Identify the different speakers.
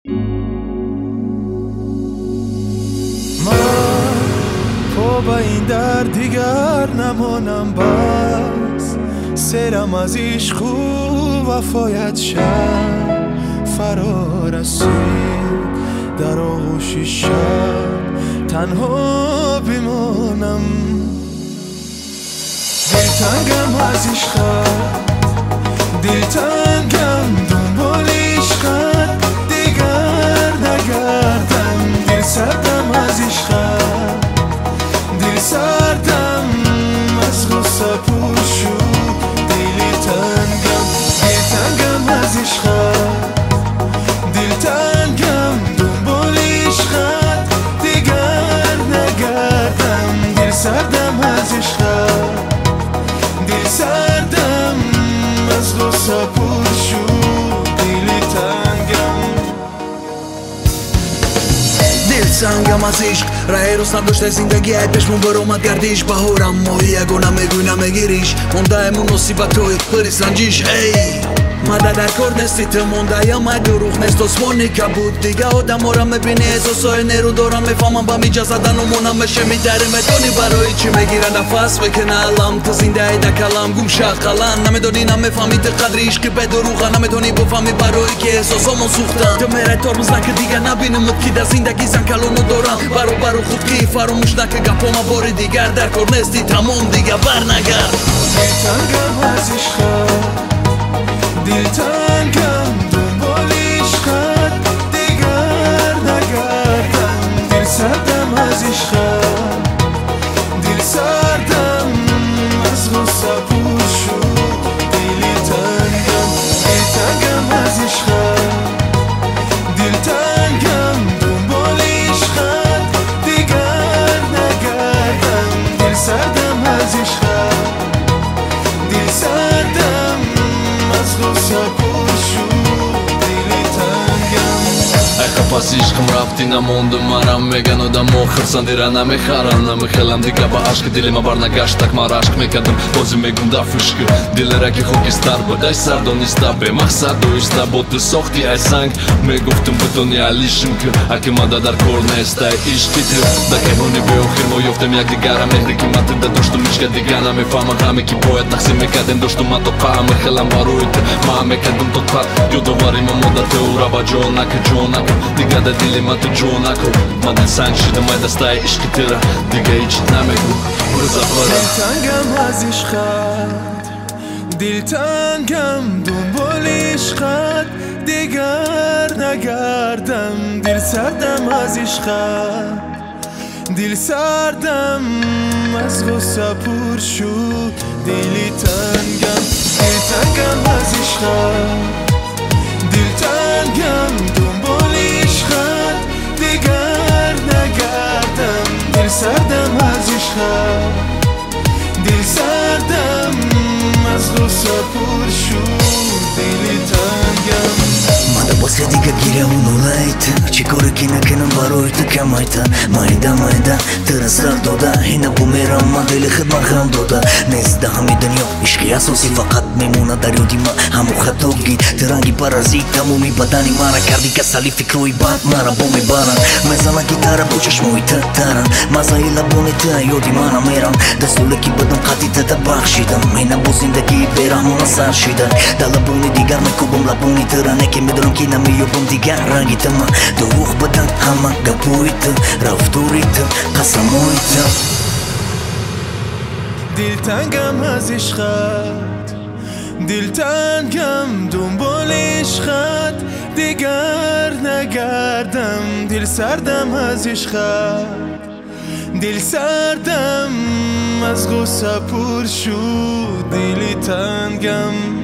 Speaker 1: من پا به این در دیگر نمانم بس، سرم از عشق و وفایت شب فرا رسید. در آغوش شب تنها بمانم، دلتنگم از عشقت، دلتنگم دنبال عشقت، دیگر نگردم. دل سردم از عشقت، دل سردم از غصه پر شد. دلتنگم، دلتنگم از عشقت، دلتنگم دنبال عشقت، دیگر نگردم. دل سردم از عشقت، دل سردم از غصه پر شد. دلتنگم،
Speaker 2: دلتنگم از عشق. راه روز نداشته زندگی ای پشمون برآمد گردش بهارم. ماهی اگه نمیگوی نمیگیریش، مونده امون نصیبت توی بریز رنجیش. مده در کار نستی تو مونده یا من دروغ نیست آسمانی که بود. دیگه آدم ها را میبینی احساسای نیرو دارم. میفهمم با میجا زدن و مونم میشه میداری میدونی برای چی میگیره نفس بکنه علم. تو زنده ای در کلم گم شقلن، نمیدونی نمیفهمی تو قدر عشقی به دروغه. نمیدونی بفهمی برای که احساسامو سوختن. تو میره ترمز نکه دیگه نبینمت که در زندگی زنکلونو دارم. برو خود کی فراموش نکه گپاما باری دیگر در کار نیستی تمام دیگه برنگرد.
Speaker 1: دلتنگم از عشقت، دلتنگم دنبال عشقت، دیگر نگردم. دل سردم از عشقت، دل سردم از غصه پر شد. دلتنگم، دلتنگم از عشقت، دلتنگم دنبال عشقت، دیگر نگردم. دل سردم از عشقت، دل سردم از غصه پر شد. دلتنگم،
Speaker 3: ای خب از عشقم رفتی نمونده مرم. میگن آدم ها خرسندی را نمیخرن. نمیخیلم دیگه با عشق دلی ما برنگشت تک ما رشق میکردم. بازی میگم دفشک دل را که خاکستر بود. ای سردانسته به مقصد و ایسته بود. تو ساختی ای سنگ میگفتم بدونی علیشم که اکی ماده در کار نیست. ای عشقی تو دکه هونی به آخر ما یفتم یک دیگر مهری که متن ده داشتم میشکه دیگه نمیفهمم همه که باید تقسیم میکردیم. داشتم من تو قهم میخیلم باروی تو ما میکردم تو قد یادواری ما مدت او را با جا نکن. دیگه در دلی من تو جو نکن. من دل سنگ شدم ای دستای عشقی تیره دیگه هیچ نمیگو برزفاره.
Speaker 1: دلتنگم از عشقت، دلتنگم دنبال عشقت، دیگر نگردم. دل سردم از عشقت، دل سردم از غصه پر شد. دلتنگم، دلتنگم از عشقت، دلتنگم دنبال عشقت، دیگر نگردم. دل سردم از عشقت، دل سردم از غصه پر شد. دلتنگم،
Speaker 2: ماده باسه دیگه گیره اونو لایت چی کاری که نکنم برای تو کم ایتا. مایده تر سر داده هینه بو میرم من دل خدمت خم داده. نیست همه دنیا عشقی اساسی فقط میمونه در یادی من. همو خطا گید ترنگی پرازیت تمومی بدنی مرا کردی که سالی فکروی بد مرا با میبرن. میزنه گیتاره با چشموی ترن مزایی لبونی تا یادی منو میرم. دستوله کی بدم قطی تا بخشیدم. هینه بو زندگی بیرحمانه سر شیدن. در لبونی دیگر میکوبم لبونی ترنه که میدونم که نمیابم دیگر رنگی تا من. دروغ بدن همه گپوی تا رفتوری تا قسموی تا.
Speaker 1: دلتنگم از عشقت، دلتنگم دنبال عشقت، دیگر نگردم. دل سردم از عشقت، دل سردم از غصه پر شد. دلتنگم.